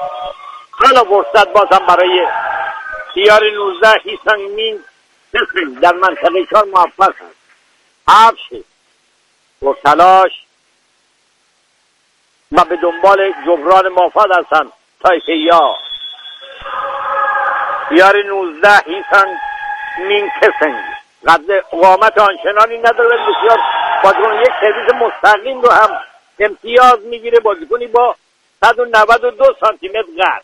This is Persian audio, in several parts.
حالا فرصت بازم برای تیار 19 هیسان مین در منطقه 4 موفق است. 7 با تلاش و به دنبال جبران مافاد هستند. تایپیا تیار 19 هیسان مین کسنگ قد قامت آنچنانی نداره، بسیار بازیکن یک سرویس مستقیم رو هم امتیاز میگیره. بازیکنی با 192 سانتی متر قد،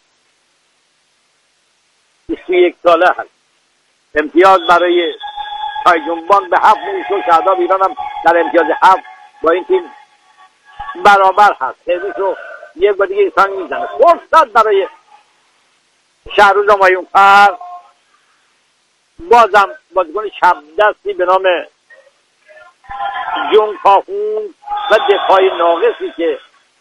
21 ساله هست. امتیاز برای تایجونبانگ به 7 میشه. شهداب ایران هم در امتیاز 7 با این تیم برابر هست. سرویس رو یک بار دیگه ایسان میزنه. فرصت برای شهروز همایونفر. بازم بازیکن چپ دستی به نام جون کافون و دفاعی ناقصی که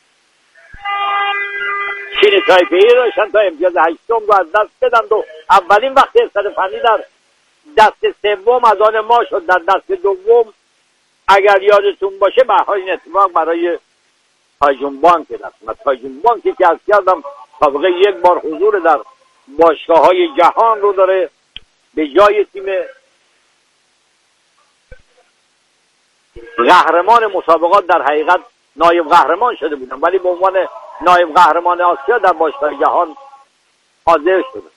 چین تایپه‌ای داشتن تا امتیاز 8 رو از دست بدن و اولین وقت استفانی در دست سوم از آن ما شد. در دست دوم اگر یادتون باشه به این اتفاق برای تایجونبانگ که دست و تایجونبانگ که از کردم سابقه یک بار حضور در باشگاه‌های جهان رو داره. به جای تیم قهرمان مسابقات در حقیقت نایب قهرمان شده بودن، ولی به عنوان نایب قهرمان آسیا در باشگاه جهان حاضر شده.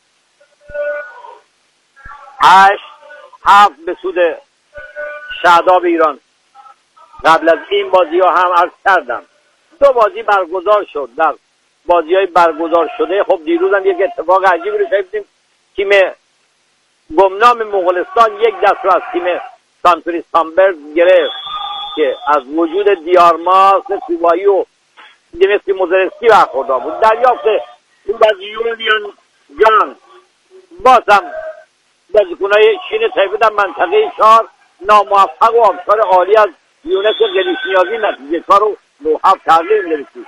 8-7 به سود شهداب ایران. قبل از این بازی ها هم عرض کردم 2 بازی برگزار شد. در بازی های برگزار شده خب دیروز هم یک اتفاق عجیبی رو شنیدیم. تیم گمنام مغولستان یک دست رو از تیم سانتوری سامبرگ گرفت که از وجود دیارماس سیبایی و دیمسکی موزرسکی برخوردار بود. دریافت این از یولیان جان باز هم بازیکنهای چین تایپه در منطقه 4 ناموفق و آبشار عالی از یونس گلیشنیازی نتیجه کار رو 9-7 تغییر می‌رسید.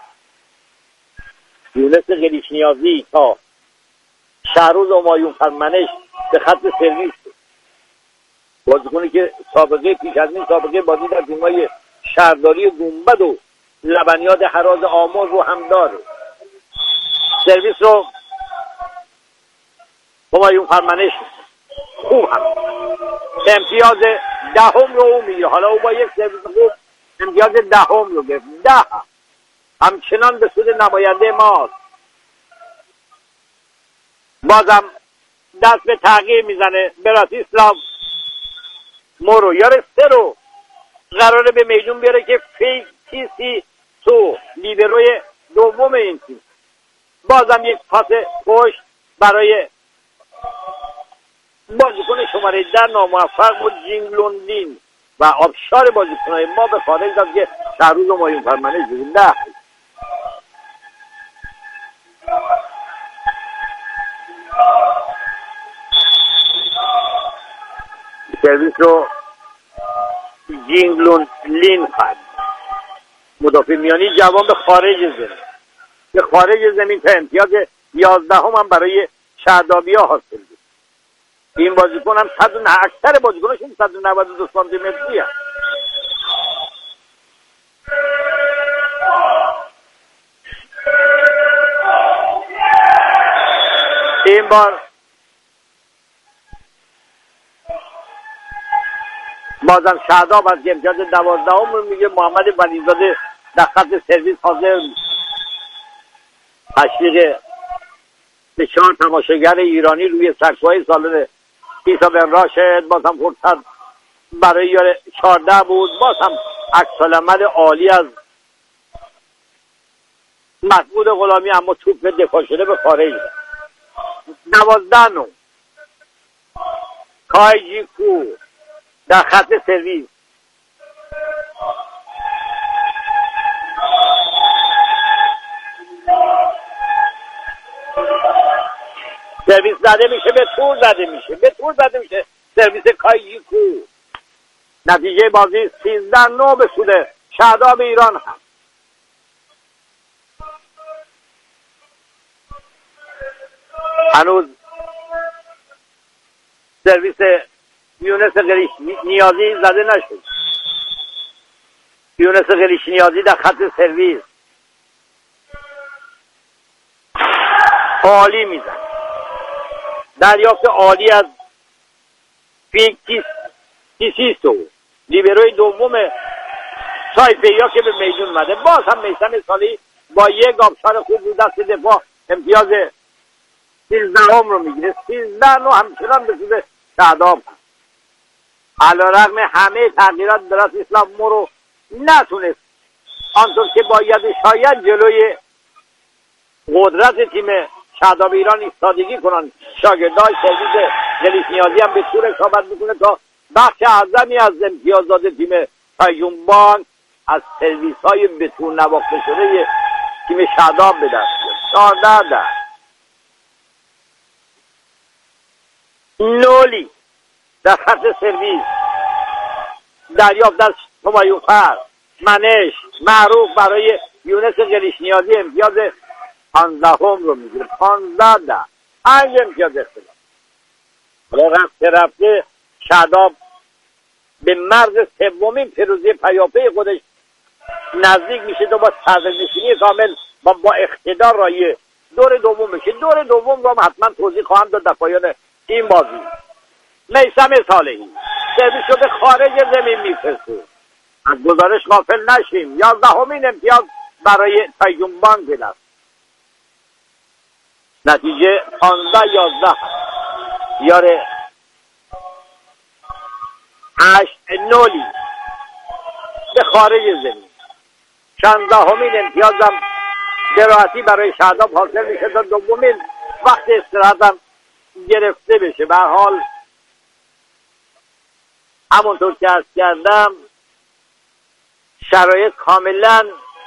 یونس گلیشنیازی تا شهروز همایونفر منش به خط سرویس بازیکنی که سابقه پیش از این سابقه بازی در تیم‌های شهرداری گنبد و لبنیات هراز آموز رو هم داره. سرویس رو همایونفر منش خوب هم امتیاز 10 رو او میگه. حالا او با یک سرویس خوب امتیاز 10 رو گرفت. 10 همچنان به سود نماینده ماست. بازم دست به تغییر میزنه براتیسلاو مورو. یار 3 رو قراره به میدون بیاره که فیسی تو لیبروی دوم این تیم. بازم یک پاس پشت برای بازیکن شماره 10 ناموفق بود جینگلوندین و آبشار بازیکنهای ما به خارج داد که شهروز همایونفر منش زنده. سرویس رو جینگلوندین خواهد مدافع میانی جوان به خارج زمین تا امتیاز 11 هم برای شهردابی ها حاصل بود. این بازیکن هم اکثر بازیکناشون 192 سانتی متری هست. این بار بازم شهداب از امتیاز 12 رو میگه. محمد ولیزاده در خط سرویس حاضر تشویق به 4 تماشاگر ایرانی روی سکوهای سالن ایسا بن راشد. باز هم فرصت برای 14 بود. باز هم عکس‌العمل عالی از مسعود غلامی، اما توپ دفاع شده به خارج. 12 کایجیکو در خط سرویس. سرویس زده میشه به تور زده میشه سرویس کایجیکو. نتیجه بازی 13-9 به سود شهداب ایران هست. هنوز سرویس یونس گلیشنیازی زده نشد. یونس گلیشنیازی در خط سرویس. عالی میزن. دریافت عالی از فیکسیستو لیبروی دوم تایپه‌ای که به میدون اومده. باز هم میثم سالی با یک آبشار خوب رو دست دفاع امتیاز 13 رو میگیره. 13 رو همچنان به سود شاداب. علیرغم همه تغییرات درست اسلام مورو نتونست آنطور که باید شاید جلوی قدرت تیم شاداب ایران ایستادگی کنن. شاگردای سرویس جلیس نیازی هم به طور اصابت میکنه تا بخش اعظمی از امتیازات تیم تایجون بانک از سرویس های بتون نواخته شده تیم شاداب به دست بیاد. 14 نولی در خط سرویس دریافت از همایونفر منش معروف برای یونس جلیس نیازی امتیاز 15 رو میگیره. 15 5 امتیاز اختلاف. حالا رفته شاداب به مرز سومین پیروزی پیاپی خودش نزدیک میشه تا با صدرنشینی کامل با اقتدار رای دور دوم بشه. دور دوم رو حتما توضیح خواهم داد در پایان این بازی. میثم صالحی سرویس رو به خارج زمین میفرسته. از گزارش غافل نشیم. 11مین امتیاز برای تایجون بانک به دست. نتیجه 15-11. یاره 8-0 به خارج زمین. 16مین امتیازم به راحتی برای شاداب حاصل میشه تا دومین وقت استراحتم گرفته بشه. به هر حال همونطور که عرض کردم شرایط کاملا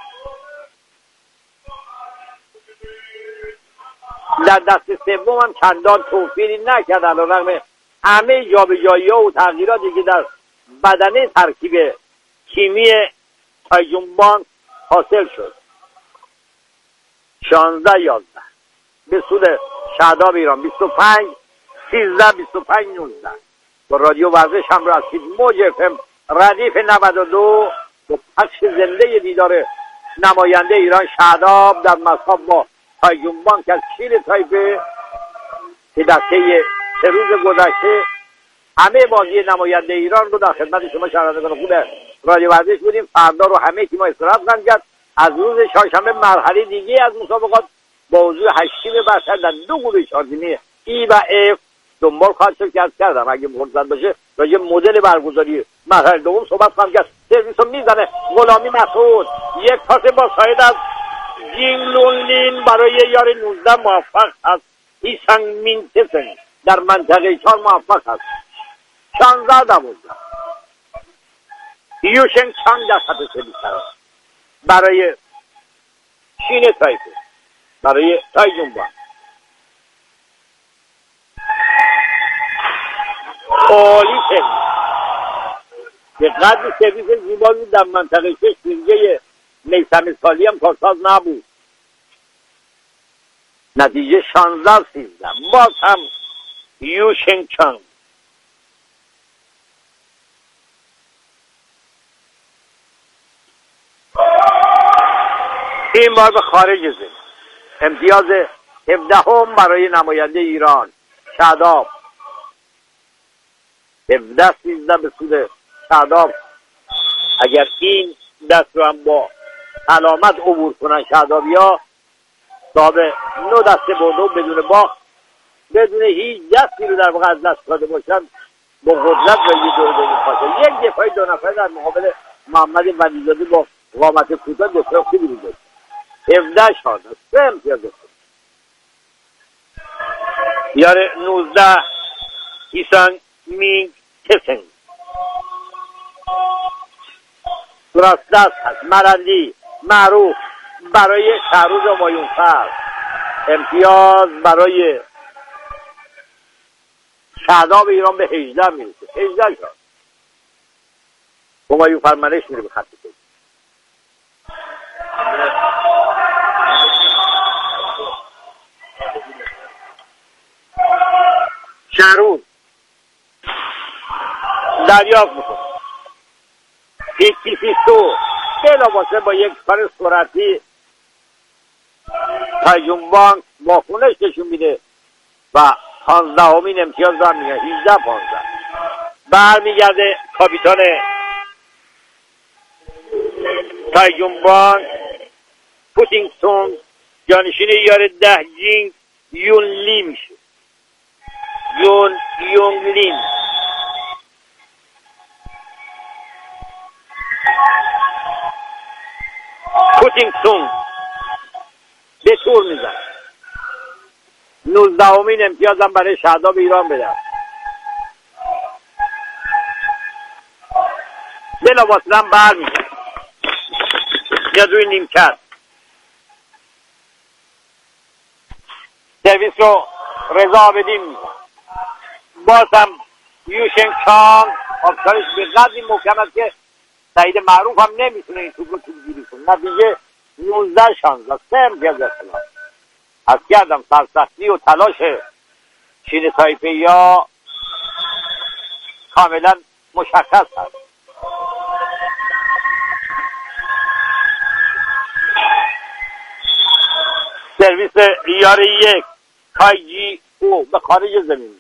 در دست سوم هم چندان توفیری نکرد. علیرغم همه جابجایی‌ها و تغییراتی که در بدنه ترکیب تیمی تایجون بانک حاصل شد. 16-11 به سود شاداب ایران. 25-13 25-19. با رادیو ورزش هم را هستید. موج FM ردیف 92 با پخش زنده دیدار نماینده ایران شاداب در مصاف با تایجون بانک از چین تایپه که در طی 3 روز گذشته همه بازی نماینده ایران رو در خدمت شما شنوندگان خوب رادیو ورزش بودیم. فردا رو همه تیم‌ها استراحت خواهند کرد. از روز چهارشنبه مرحله دیگه از مسابقات با حضور 8 تیم برتر در 2 گروه 4 تیمی ای و اف دنبال خواهد شد که عرض کردم اگه فرصت باشه راجع مدل برگزاری مرحله دوم صحبت خواهم کرد. سرویس رو میزنه غلامی مسعود. یک پاس با ساید از جینگلونلین برای یار 19 موفق است. ایسان مینتسن در منطقه 4 موفق است. 16-12 یوشن چانگ در خط سرویس برای چین تایپه برای تایجون بانک. عالی سرویس به قدر سرویس زیبایی در منطقه 6 ویژه میثم سالی هم کارساز نبود. نتیجه 16-13. باز هم یوشن چانگ این بار به خارج زمین. امتیاز 17 برای نماینده ایران شاداب. 17-13 به سود شاداب. اگر این دست رو هم با سلامت عبور کنن شادابیا صاحب 9 دسته برده بدون باخت بدون هیچ دستی رو در واقع از دست داده باشن با قدرت و یه دور خاطر. یک دفاعی 2 نفره در مقابل محمد ولیزاده با قامت کوتاه دفاع خوبی رو داشت. 17-14 3 امتیاز یار 19 ایسان مینگ تسن درست دست هست. مرندی معروف برای شهروز همایونفر. امتیاز برای شاداب ایران به 18 میرسه. 18 شد. همایونفر منش میره به خط کنید. شهروز دریافت میکنه. فیکسیستو بلافاصله با یک کار سرعتی تایجون بانک واکنش نشون میده و 15مین امتیاز رو هم میگن 18-15. برمیگرده کاپیتان تایجونبان پوتینگتون جانشین یار 10 جینگ یون لی میشه. یون لین پوتینگتون به تور میزن. 19مین امتیاز هم برای شهداب ایران بده. بلافاصله هم برمیگرد میاد روی نیمکت. سرویس رو رضا بدیم میزن. باز هم یوشن چانگ آبشارش به قدری محکم است که سعید معروف هم نمیتونه این توپ رو توپگیری کنه. نتیجه 19-16 3 امتیاز اختلاف. از کردم سرسختی و تلاش چین تایپه‌ای‌ها کاملا مشخص هست. سرویس یار 1 کایجی او به خارج زمین.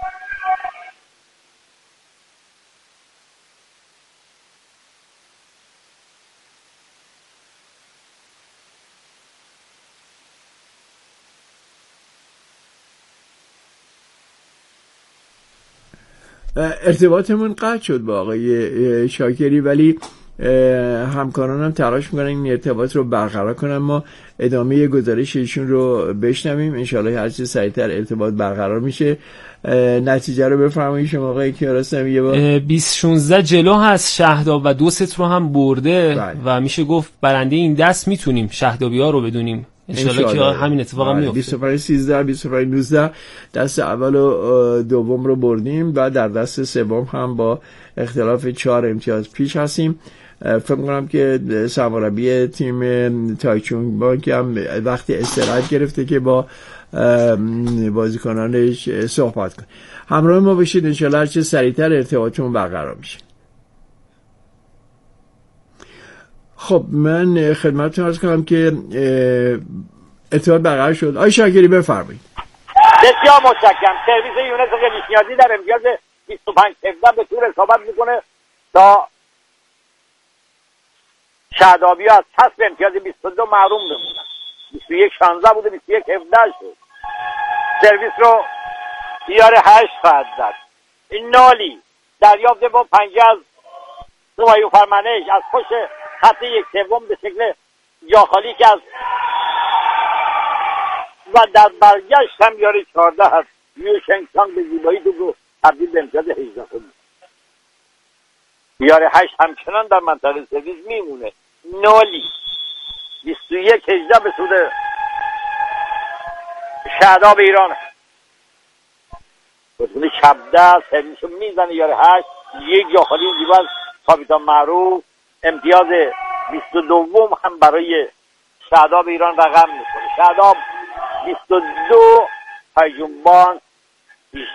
ارتباطمون قطع شد با آقای شاکری، ولی همکارانم تلاش میکنن این ارتباط رو برقرار کنن. ما ادامه گزارش ایشون رو بشنویم، انشالله هر چه سریعتر ارتباط برقرار میشه. نتیجه رو بفرمایید شما آقای کیارستمی. یه بار 20-16 جلو هست شهداب و 2 ست رو هم برده و میشه گفت برنده این دست میتونیم شهدابی ها رو بدونیم. انشالله که همین اتفاق هم میفته. 25-13 25-19 دست اول و دوم رو بردیم و در دست سوم هم با اختلاف 4 امتیاز پیش هستیم. فکر کنم که سرمربی تیم تایچونگ بانک هم وقتی استراحت گرفته که با بازیکنانش صحبت کنه. همراه ما بشید، انشالله هرچه سریعتر ارتباطمون برقرار میشه. خب من خدمتتون عرض کنم که ارتباط برقرار شد. آقای شاکری بفرمایید. بسیار متشکرم. سرویس یونس قلیشنیازی در امتیاز 25-17 به طور رسابت میکنه تا شهدابی از حسب امتیاز 22 محروم بمونن. 21-16 بوده 21-17 شد. سرویس رو یار 8 خواهد زد. این نالی دریافت با پنجه از نوایو فرمانش از پشت خط 1/3 به شکل جاخالی که از و در برگشت هم یار 14 هست. یوشن چانگ به زیبایی تو رو تبدیل به امتیاز 18 کنید. یار 8 همچنان در منطقه سرویس میمونه. نالی 21-18 به سود شهداب ایران. بطور چپ دست سرویس رو میزنه یار 8. یک جاخالی زیبا از کاپیتان معروف. امتیاز 22 هم برای شهداب ایران رقم میکنه. شهداب 22 تایجونبان 18.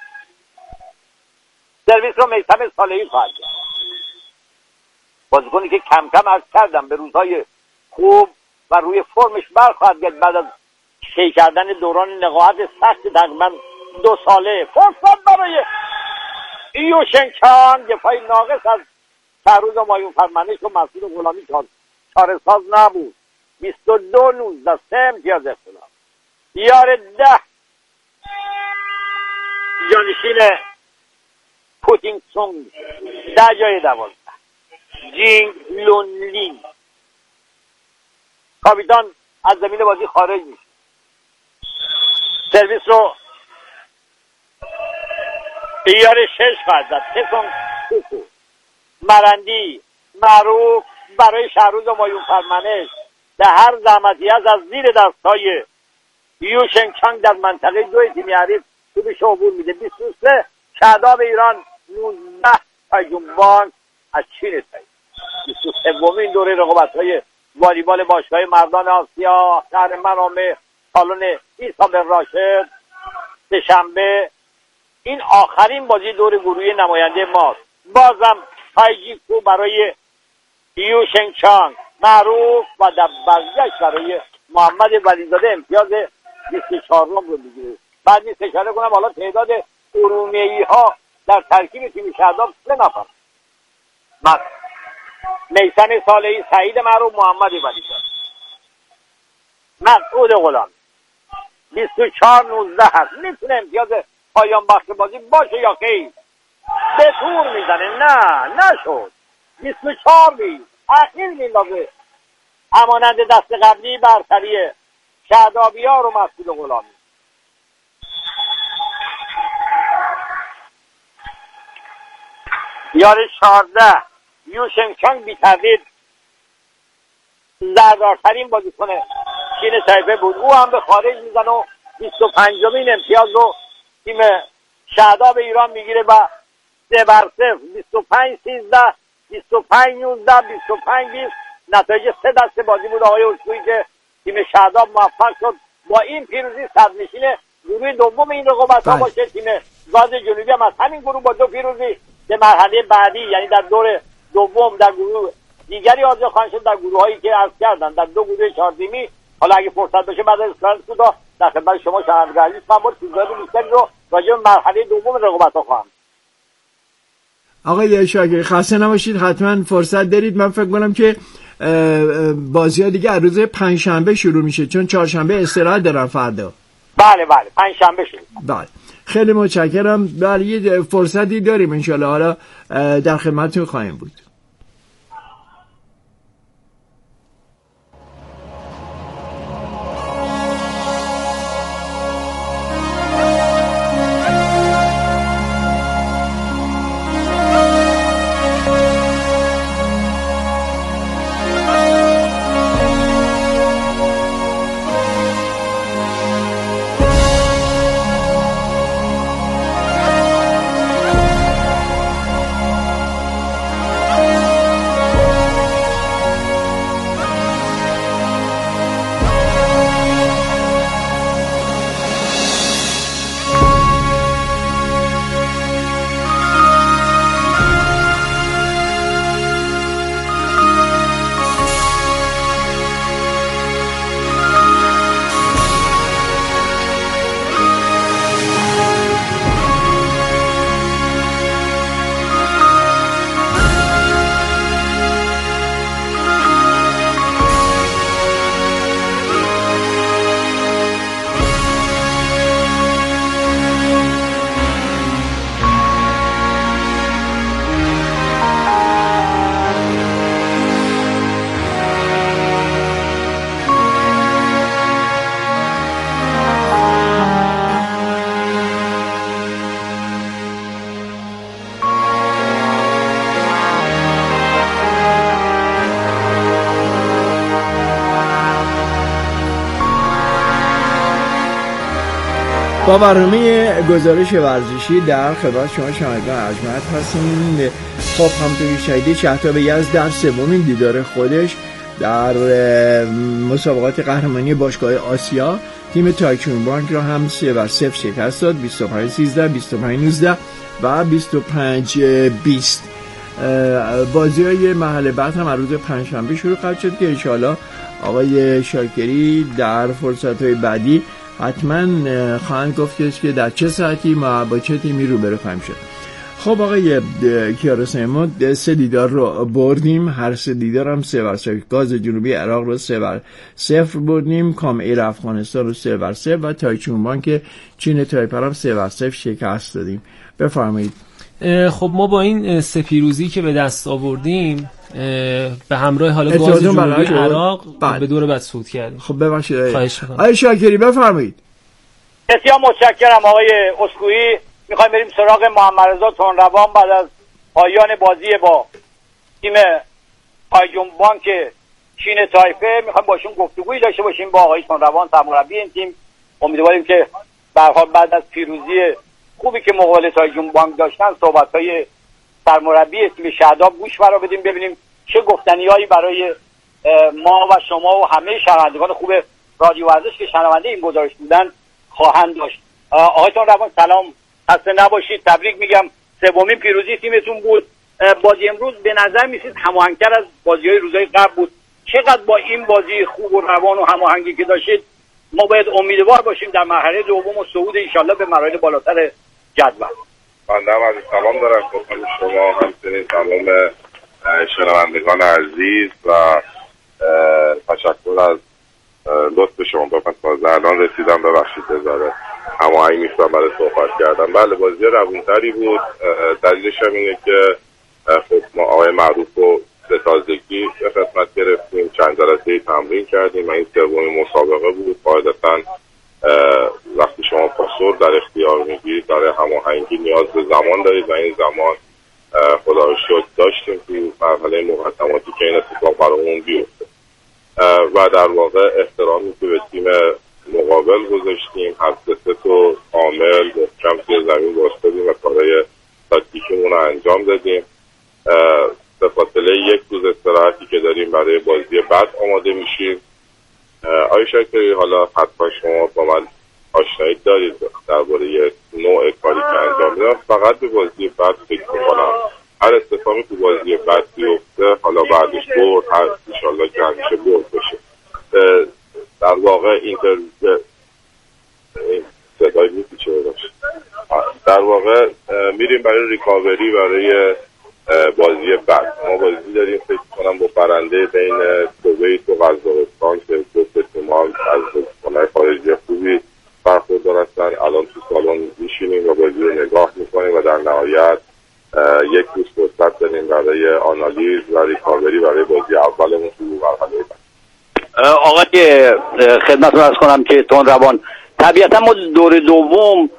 سرویس رو میثم صالحی خواهد کرد. بازیکنی که کم کم عرض کردم به روزهای خوب و روی فرمش برخواهد گرد بعد از طی کردن دوران نقاهت سخت تقریبا 2 ساله. فرصت برای یوشن چانگ دفاعی ناقص از شهروز و مایون فرمانش و مسعود غلامی چاره ساز نبود. 22-19 3 امتیاز اختلاف. یار 10 جانشین پوتینگتون 10 جای 12 جینگ لون لین. کاپیتان از زمین بازی خارج میشه. سرویس رو یار 6 خواهد زد. تسون کوکو مرندی معروف برای شهروز و مایون فرمانش به هر زحمتی از زیر دستای یوشن چانگ در منطقه 2 تیم حریف توپش عبور میده. 23 شهداب ایران 19 تایجونبان از چین تایی. 23مین دوره رقابت‌های والیبال باشگاه مردان آسیا شهر مرامه سالن عیسی بن راشد سه‌شنبه. این آخرین بازی دور گروهی نماینده ماست. بازم تایجیکو برای یوشن چانگ معروف و در برگشت برای محمد ولیزاده امتیاز 24 رو میگیره. بعد نیست اشاره کنم حالا تعداد ارومیه‌ای ها در ترکیب تیم شهداب 3 نفر. میثم صالحی، سعید معروف، محمد ولیزاده، مسعود غلامی. 24-19 هست. میتونه امتیاز پایان بخش بازی باشه یا خیر؟ به طور میزنه. نه نشد. 24 نیست. اخیر میندازه همانند دست قبلی برتری شهدابیار و مسعود غلامی. یار 14 یوشن چانگ بی تردید زردارترین بازیکن چین تایپه بود. او هم به خارج میزنه و 25مین امتیاز رو تیم شهداب ایران میگیره و 3-0 25-13 25-19 25-20 نتایج 3 دست بازی بود آقای اسکویی که تیم شهداب موفق شد با این پیروزی صدرنشین گروه دوم این رقابت‌ها باشه. تیم گاز جنوبی هم از همین گروه با 2 پیروزی به مرحله بعدی یعنی در دور دوم در گروه دیگری آزاد خواهند شد، در گروه‌هایی که عرض کردن در 2 گروه 4 تیمی. حالا اگه فرصت بشه بعد از اسکرانس کوتاه در خدمت شما شنونده عزیز من با چیزهای بیشتری رو راجع به مرحله دوم رقابت‌ها خواهم. آقای شاگری خسته نباشید، حتما فرصت دارید. من فکر کنم که بازی‌ها دیگه از روز پنجشنبه شروع میشه چون چهارشنبه استراحت دارن فردا. بله پنجشنبه شروع. بله خیلی متشکرم. بله یه فرصتی داریم ان شاءالله، حالا در خدمتتون خواهیم بود. با برنامه گزارش ورزشی در خدمت شما شنوندگان ارجمند هستیم. خب همونطور که شنیدید شهداب یزد در 3مین دیدار خودش در مسابقات قهرمانی باشگاه آسیا تیم تایچون بانک را هم 3-0 شکست داد. 25-13 25-19 و 25-20. بازی‌های محل بعد هم از روز پنجشنبه شروع خواهد شد که انشاءالله آقای شاکری در فرصت‌های بعدی حتما خواهند گفت که در چه ساعتی ما با چه تیمی روبرو خواهیم شد. خب آقای کیارستمی ما 3 دیدار رو بردیم، هر 3 دیدار هم 3-0. گاز جنوبی عراق رو 3-0 بردیم، کام ایر افغانستان رو 3-0 و تایچون بانک چین تایپه هم 3-0 شکست دادیم. بفرمایید. خب ما با این 3 پیروزی که به دست آوردیم به همراه حالا گاز جنوبی عراق به دور بعد صعود کردیم. خب ببخشید آقای شاکری بفرمایید. بسیار متشکرم آقای اسکویی. میخوایم بریم سراغ محمد رضا تندروان بعد از پایان بازی با تیم تایچون بانک چین تایپه. میخوایم باشون گفتگویی داشته باشیم با آقای تندروان سرمربی این تیم. امیدواریم که به هر حال بعد از پیروزی خوبی که مقابل تایچون بانک داشتن صحبت‌های سرمربی تیم شهداب گوش فرا بدیم، ببینیم چه گفتنیایی برای ما و شما و همه شنوندگان خوب رادیو ورزش که شنونده این گزارش بودن خواهند داشت. آقای تندروان سلام، خسته نباشید. تبریک میگم، 3مین پیروزی تیمتون بود. بازی امروز به نظر میسید هماهنگ‌تر از بازی‌های روزهای قبل بود. چقدر با این بازی خوب و روان و هماهنگی که داشتید ما باید امیدوار باشیم در مرحله دوم و صعود انشالله به مراحل بالاتر جدول. بنده هم عزیز سلام دارم خدمت شما، همچنین تمام شنوندگان عزیز و تشکر از لطف شما. بفرمایید الان رسیدم، ببخشید بذاره هماهنگ نیستم برای صحبت کردم. بله بازی روونتری بود. دلیلش هم اینه که خب ما آقای معروف رو به تازگی به خدمت گرفتیم، چند جلسه تمرین کردیم و این سومین مسابقه بود. قاعدتاً وقتی شما پاسور در اختیار میگیرید برای هماهنگی نیاز به زمان دارید و این زمان خدا رو شکر داشتیم تو مرحله مقدماتی که این اتفاق برامون بیفته و در واقع احترامی که به تیم مقابل گذاشتیم، هر سه تو کامل محکم توی زمین وایسادیم و کارهای تاکتیکیمون رو انجام دادیم. به خاطر یک روز استراحتی که داریم برای بازی بعد آماده میشیم. آقای شاکری حالا حتما شما با من آشنایی دارید درباره نوع کاری که انجام میدم. فقط به بازی بعد فکر میکنم هر اتفاقی تو بازی بعد بیفته، حالا بعدش برد، هر انشالله که همیشه برد بشه. در واقع اینتر صدای میپیچه باشه. در واقع میریم برای ریکاوری برای بازی بعد. ما بازی داریم فکر کنم با برنده بین کویت و قزاقستان که دو تیم‌ها از بازیکن‌های خارجی خوبی برخوردار هستن. الان تو سالن میشینیم و بازی رو نگاه میکنیم و در نهایت یک روز فرصت داریم برای آنالیز و ریکاوری برای بازی اولمون تو مرحله بعد. آقای خدمتتون عرض کنم که تندروان، طبیعتا ما دور دوم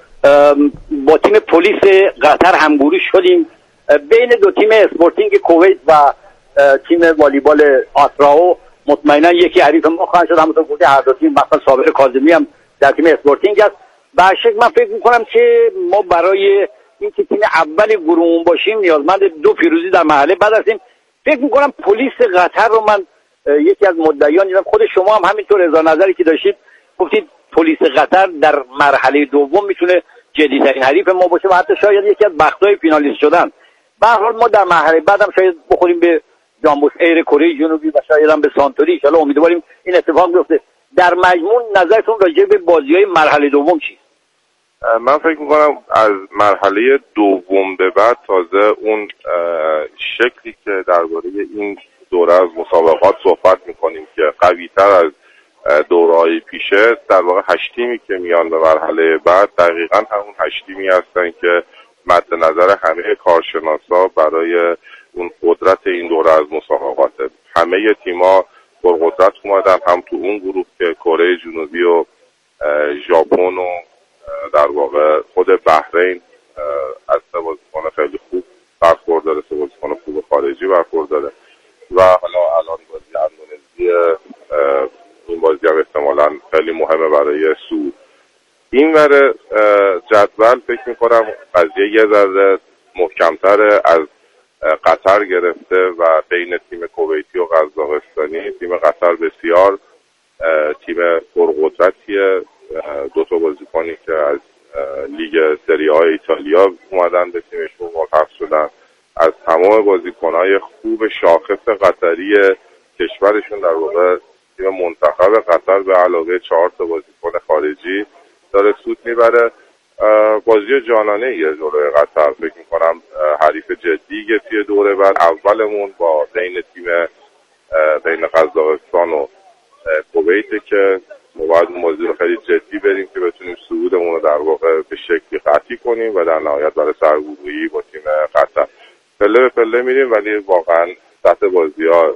با تیم پلیس قطر همگوری شدیم. بین دو تیم اسپورتینگ کویت و تیم والیبال آتراو مطمئنا یکی حریف ما خواهد شد. همونطور گفته هر دو تیم، مثلا صابر کاظمی هم در تیم اسپورتینگ است. به شکل من فکر میکنم که ما برای اینکه تیم اول گروهمون باشیم نیازمند دو پیروزی در مرحله بعد هستیم. فکر میکنم پلیس قطر رو من یکی از مدعیان دیدم، خود شما هم همینطور اظهار نظری که داشتید گفتید پلیس قطر در مرحله دوم میتونه جدی‌ترین حریف ما باشه و حتی شاید یکی از بختای فینالیست شدن. به هر حال ما در مرحله بعد هم شاید بخوریم به جامبوس ایر کره جنوبی و شاید هم به سانتوری. ان شاءالله امیدواریم این اتفاق بیفته. در مجموع نظرتون راجع به بازی‌های مرحله دوم چی؟ من فکر میکنم از مرحله دوم به بعد تازه اون شکلی که درباره این دوره از مسابقات صحبت میکنیم که قوی‌تر از دوره‌های پیشه، در واقع 8 تیمی که میان به مرحله بعد دقیقاً همون 8 تیمی هستن که مد نظر همه کارشناسا برای اون قدرت این دوره از مسابقات. همه تیم‌ها پرقدرت اومدن، هم تو اون گروه که کره جنوبی و ژاپن و در واقع خود بحرین از سه بازیکن خیلی خوب برخورداره، سه بازیکن خوب خارجی برخورداره و حالا الان بازی اندونزی، این بازی هم احتمالاً خیلی مهمه برای سود. این ور جدول فکر میکنم قضیه یه ذره محکمتره، از قطر گرفته و بین تیم کویتی و قزاقستانی. تیم قطر بسیار تیم پرقدرتیه، دو تا بازیکنی که از لیگ سری آ ایتالیا اومدن به تیمشون ملحق شدن، از تمام بازیکنهای خوب شاخص قطری کشورشون در واقع تیم منتخب قطر به علاوه 4 تا بازیکن خارجی داره سود میبره. بازی جانانه یه دوره قطر فکر میکنم حریف جدیه توی دوره بعد. اولمون با بین قزاقستان و کویت که ما باید اون بازی رو خیلی جدی بریم که بتونیم صعودمون رو در واقع به شکلی قطعی کنیم و در نهایت برای سرگروهی با تیم قطر پله به پله میریم، ولی واقعا سطح بازی ها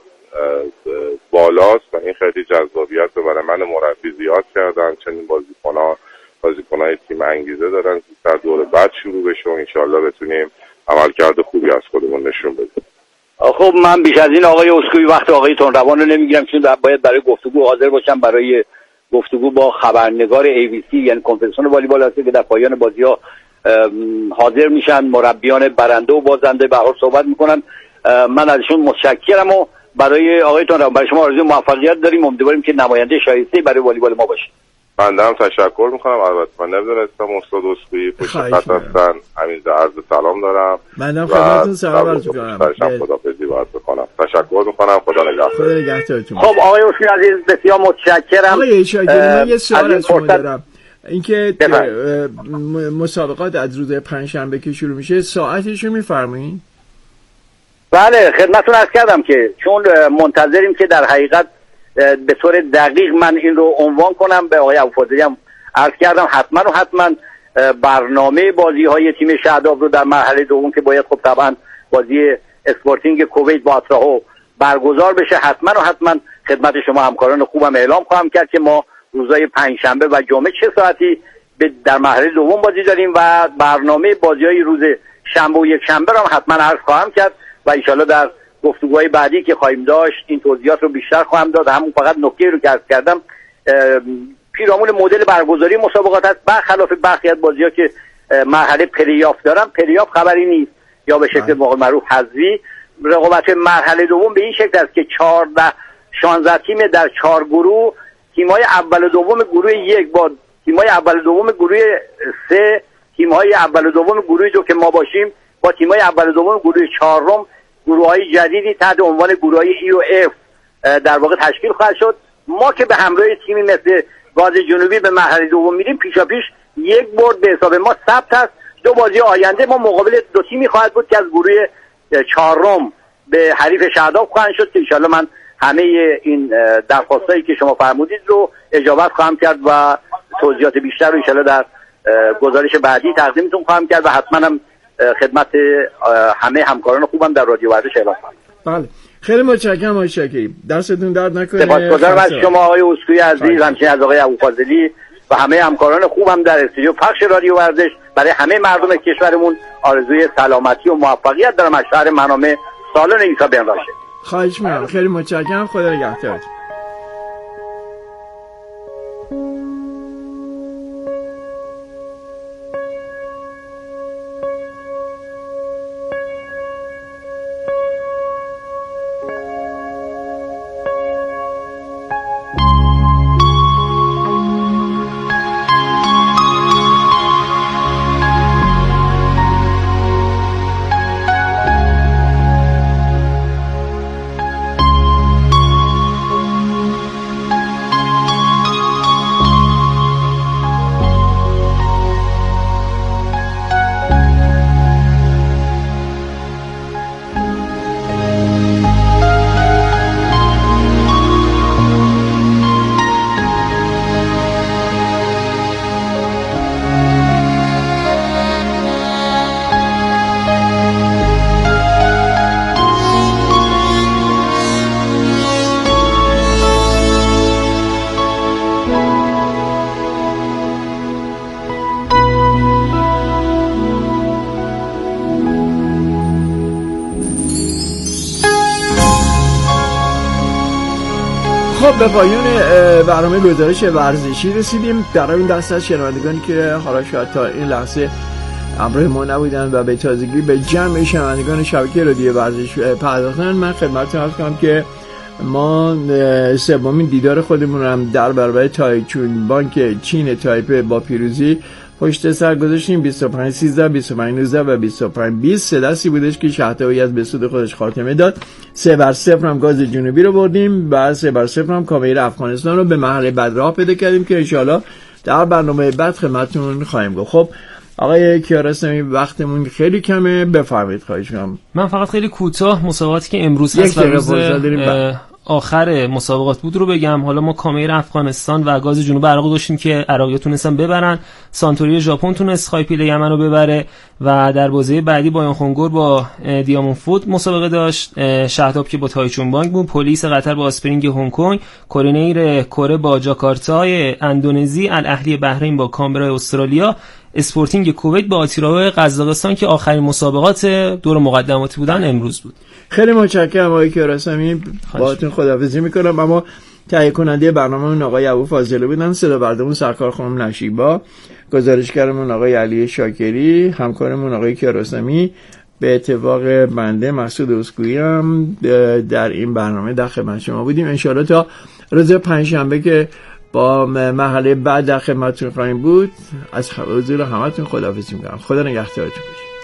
بالاست و این خیلی جذابیت رو برای من مربی زیاد کردن. چنین بازیکن‌های تیم انگیزه دارن که در دور بعد شروع بشه و انشالله بتونیم عملکرد خوبی از خودمون نشون بدیم. خب من بیش از این آقای اسکوئی وقت آقای تندروان رو نمیگیرم، چون باید برای گفتگو حاضر باشم، برای گفتگو با خبرنگار ABC یعنی کنفدراسیون والیبال آسیا که در پایان بازی‌ها حاضر میشن، مربیان برنده و بازنده به هر حال صحبت میکنن. من ازشون متشکرم و برای آقای تندروان برای شما آرزوی موفقیت داریم. امیدواریم که نماینده شایسته برای والیبال ما باشید. بنده هم تشکر میکنم. البته من نمیدونستم استاد اسکویی پشت خط هستن. همین عرض سلام دارم. بنده هم خدمتتون سلام عرض میکنم. خداحافظی باید بکنم. تشکر میکنم. خدا نگهدارتون. خب آقای اسکویی عزیز بسیار متشکرم. آقای شاکری من یه سوال از شما دارم. اینکه مسابقات از روز پنجشنبه که شروع میشه ساعتش رو میفرمایید؟ بله خدمتتون عرض کردم که چون منتظریم که در حقیقت به طور دقیق من این رو عنوان کنم، به آقای ابوفاضلی هم عرض کردم حتما برنامه بازی های تیم شهداب رو در مرحله دوم که باید خب طبعا بازی اسپورتینگ کویت با اتراهو برگزار بشه حتما خدمت شما همکاران خوبم اعلام خواهم کرد که ما روزهای پنجشنبه و جمعه چه ساعتی در مرحله دوم بازی داریم و برنامه بازی‌های روز شنبه و یک شنبه رو حتما عرض خواهم کرد و ان شاءالله در گفتگوهای بعدی که خواهیم داشت این توضیحات رو بیشتر خواهم داد. همون فقط نکته رو که عرض کردم پیرامون مدل برگزاری مسابقات است، برخلاف برخی از بازی‌ها که مرحله پلی‌آف دارن. پلی‌آف خبری نیست یا به شکل معروف حذفی. رقابت مرحله دوم به این شکل است که 16 تیم در 4 گروه، تیم‌های اول و دوم گروه 1 با تیم‌های اول و دوم گروه 3، تیم‌های اول و دوم گروه 2 که ما باشیم با تیم‌های اول و دوم گروه 4 گروه‌های جدیدی تحت عنوان گروه‌های ای و اف در واقع تشکیل خواهد شد. ما که به همراه تیمی مثل گاز جنوبی به مرحله دوم میریم پیشاپیش یک برد به حساب ما ثبت است. 2 بازی آینده ما مقابل 2 تیمی خواهد بود که از گروه 4 به حریف شهداب خواهند شد که ان شاءالله من همه این درخواستایی که شما فرمودید رو اجابت خواهم کرد و توضیحات بیشتر رو ان شاءالله در گزارش بعدی تقدیمتون خواهم کرد و حتما هم خدمت همه همکاران خوبم در رادیو ورزش اعلام خواهم. بله خیلی متشکرم آقای شاکری، دستتون درد نکنه. سپاسگزارم از شما آقای اسکویی عزیز، همچنین از آقای ابوفاضلی و همه همکاران خوبم در استودیو پخش رادیو ورزش. برای همه مردم کشورمون آرزوی سلامتی و موفقیت دارم از شهر منامه سالن عیسی بن راشد. خواهش می‌کنم، خیلی متشکرم. خدا نگهدار. به پایان برنامه گزارش ورزشی رسیدیم. در این دست از شنوندگانی که حالا شاید تا این لحظه همراه ما نبودن و به تازگی به جمع شنوندگان شبکه رادیو ورزش پرداختن، من خدمتتون عرض کنم که ما سومین دیدار خودمون هم در برابر تایچون بانک چین تایپه با پیروزی پشت سر گذاشتیم. 25-13 25-19 و 25-20 سه دستی بودش که شهدایی از به سود خودش خاتمه داد. 3-0 هم گاز جنوبی رو بردیم و 3-0 هم کامیر افغانستان رو به مرحله بعد راه پیدا کردیم که انشالله در برنامه بعد خدمتتون خواهیم گفت. خب آقای کیارستمی وقتمون خیلی کمه، بفرمایید. خواهش می‌کنم. من فقط خیلی کوتاه مسابقاتی که امروز هست روز آخر مسابقات بود رو بگم. حالا ما کامیر افغانستان و گاز جنوب عراق داشتیم که عراقی‌ها تونستن ببرن، سانتوری ژاپن تونست خایپیل یمن رو ببره و در بازی بعدی بایان خونگور با دیامون فود مسابقه داشت. شهداب که با تایچون بانک بود، پلیس قطر با آسپرینگ هنگ کنگ، کورنیر کره با جاکارتای اندونزی، الاهلی بحرین با کامبرا استرالیا، اسپورتینگ کویت با آتیراو قزاقستان که آخرین مسابقات دور مقدماتی بودن امروز بود. خیلی متشکرم آقای کیارستمی، باهاتون خداحافظی میکنم. اما تهیه کننده برنامه‌مون آقای ابوفاضلی بودن، صدا بردارمون سرکار خانم نشیبا، گزارشگرمون آقای علی شاکری، همکارمون آقای کیارستمی، به اتفاق بنده مسعود اسکویی هم در این برنامه در خدمت شما بودیم. ان شاءالله تا روز پنجشنبه که با مرحله بعد در خدمتتون خواهیم بود. از حضور همتون خداحافظی می‌کنم. خدا نگهدارتون باشه.